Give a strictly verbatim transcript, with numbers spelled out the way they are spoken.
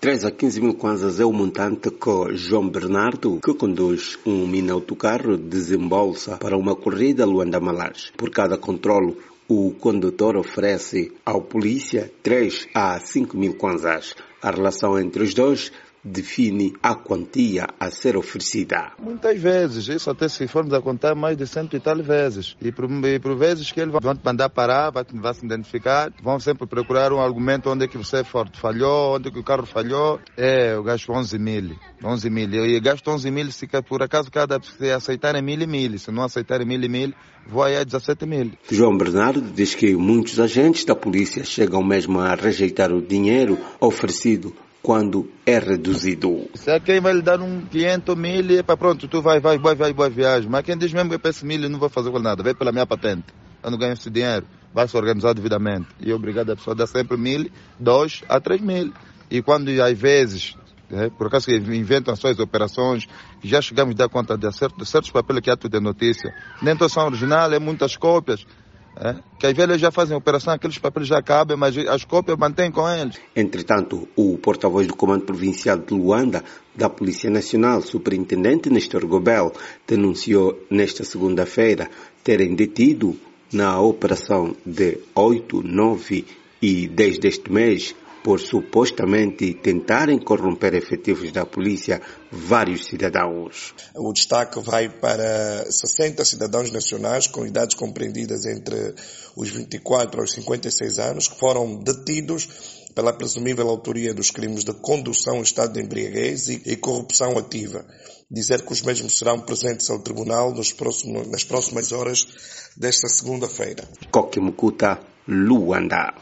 três a quinze mil kwanzas é o montante que João Bernardo, que conduz um mini autocarro, desembolsa para uma corrida a Luanda-Malares. Por cada controle, o condutor oferece ao polícia três a cinco mil kwanzas. A relação entre os dois define a quantia a ser oferecida. Muitas vezes, isso até se formos a contar mais de cento e tal vezes. E por, e por vezes que eles vão te mandar parar, vai, vai se identificar, vão sempre procurar um argumento onde é que você falhou, onde é que o carro falhou. É, eu gasto onze mil. onze mil. Eu gasto onze mil se por acaso cada se aceitarem mil e mil. Se não aceitarem mil e mil, vou aí a dezessete mil. João Bernardo diz que muitos agentes da polícia chegam mesmo a rejeitar o dinheiro oferecido quando é reduzido. Se é quem vai lhe dar um quinhentos mil e para pronto, tu vai, vai, vai, vai, boa viagem. Mas quem diz mesmo que é para esse mil, eu não vou fazer com nada, vai pela minha patente. Eu não ganho esse dinheiro, vai se organizar devidamente. E obrigado a pessoa a dar sempre mil, dois a três mil. E quando às vezes, é, por acaso inventam suas operações, já chegamos a dar conta de certos, certos papéis que há tudo de notícia. Nem todos são originais, é muitas cópias. É, que às vezes já fazem operação, aqueles papéis já cabem, mas as cópias mantêm com eles. Entretanto, o porta-voz do Comando Provincial de Luanda, da Polícia Nacional, Superintendente Nestor Gobel, denunciou nesta segunda-feira terem detido na operação de oito, nove e dez deste mês, por supostamente tentarem corromper efetivos da polícia, vários cidadãos. O destaque vai para sessenta cidadãos nacionais com idades compreendidas entre os vinte e quatro aos cinquenta e seis anos, que foram detidos pela presumível autoria dos crimes de condução em estado de embriaguez e, e corrupção ativa. Dizer que os mesmos serão presentes ao tribunal nos próximos, nas próximas horas desta segunda-feira. Coque Mucuta, Luanda.